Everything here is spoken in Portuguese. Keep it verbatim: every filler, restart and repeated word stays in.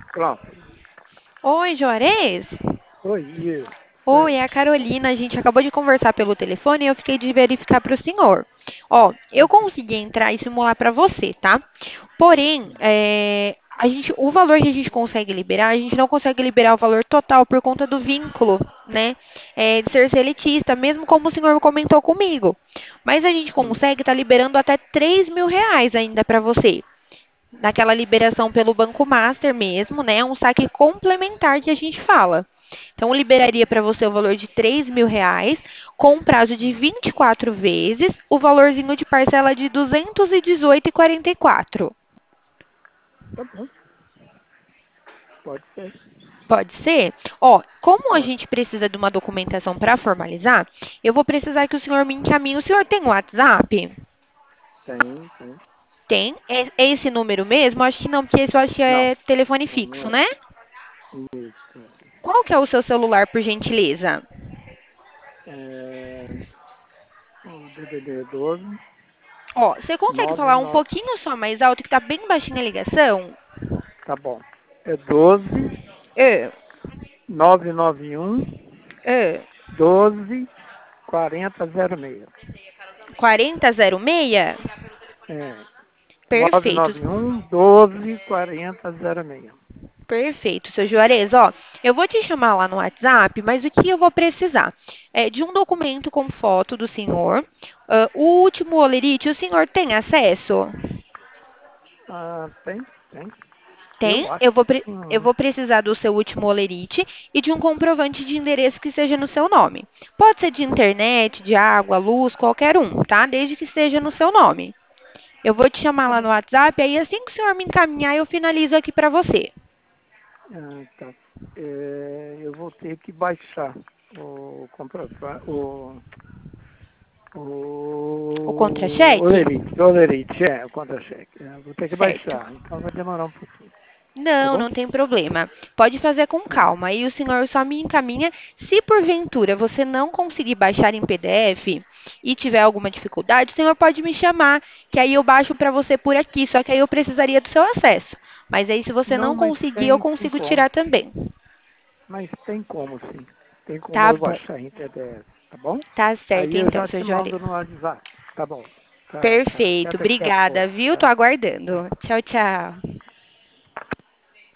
Pronto. Oi, Juarez? Oi, isso. Oi, É. é a Carolina. A gente acabou de conversar pelo telefone e eu fiquei de verificar para o senhor. Ó, eu Ok. consegui entrar e simular para você, tá? Porém, é, a gente, o valor que a gente consegue liberar, a gente não consegue liberar o valor total por conta do vínculo, né? É, de ser seletista, mesmo como o senhor comentou comigo. Mas a gente Hum. consegue estar liberando até três mil reais ainda para você. Naquela liberação pelo Banco Master mesmo, né? Um saque complementar que a gente fala. Então, liberaria para você o valor de três mil reais, com um prazo de vinte e quatro vezes, o valorzinho de parcela de duzentos e dezoito e quarenta e quatro. Tá bom. Pode ser. Pode ser? Ó, como a Pode. gente precisa de uma documentação para formalizar, eu vou precisar que o senhor me encaminhe. O senhor tem WhatsApp? Tem, tem. Tem? É é esse número mesmo? Acho que não, porque esse eu acho que Não. é telefone Não, não fixo, é. né? Isso. Qual que é o seu celular, por gentileza? É. O D D D doze Ó, você consegue nove falar um nove. pouquinho só mais alto, que tá bem baixinha a ligação? Tá bom. É doze É, nove nove um é. doze quarenta zero seis. quarenta zero seis? É. nove Perfeito. nove um doze quarenta zero seis. Perfeito, seu Juarez. Ó, eu vou te chamar lá no WhatsApp, mas o que eu vou precisar? É de um documento com foto do senhor. Ah, o último olerite, o senhor tem acesso? Ah, tem, tem. Tem. Eu acho Eu vou, que pre- sim. eu Né? vou precisar do seu último olerite e de um comprovante de endereço que seja no seu nome. Pode ser de internet, de água, luz, qualquer um, tá? Desde que esteja no seu nome. Eu vou te chamar Tá lá bom. no WhatsApp, aí assim que o senhor me encaminhar, eu finalizo aqui pra você. Ah, tá. É, eu vou ter que baixar o comprovante, o, O o contra-cheque? Olerite, o Olerite, é, o contra-cheque. É, vou ter que Certo. baixar, então vai demorar um pouquinho, tá Não, bom? não tem problema. Pode fazer com Hum. calma. Aí o senhor só me encaminha. Se porventura você não conseguir baixar em P D F e tiver alguma dificuldade, o senhor pode me chamar, que aí eu baixo para você por aqui. Só que aí eu precisaria do seu acesso. Mas aí, se você Não, não mas conseguir, eu tem, tem consigo como, tirar também. mas tem como sim, tem como Tá eu bom. baixar em P D F, tá bom? Tá Aí certo eu então, já seu te Juarez. mando no WhatsApp, tá bom? Tá, tá, até Perfeito. daqui a Obrigada, pouco, viu? Tô tá? aguardando. Tchau, tchau.